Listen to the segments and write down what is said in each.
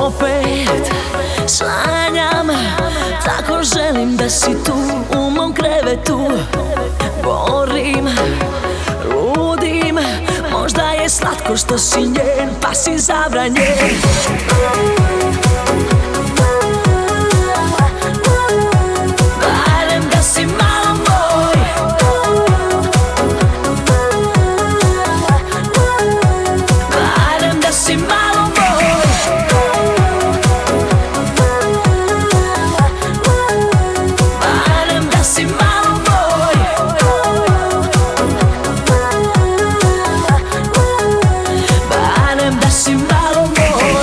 opet sanjam, tako želim da si tu u mom krevetu. Gorim, ludim, možda je slatko što si njen, pa si zabranjen. Barem da si malo moj, barem da si malo moj, barem da si malo moj, barem da si malo moj.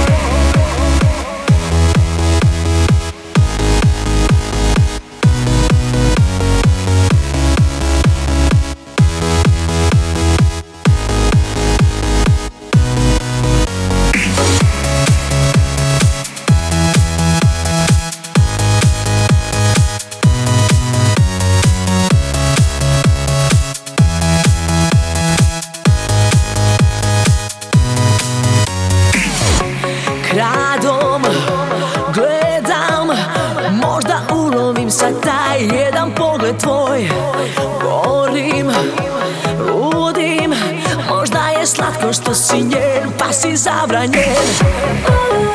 Kradom gledam, možda ulovim sa taj jedan pogled tvoj. Gorim, ludim, možda je slatko što si njen, pa si zabranjen.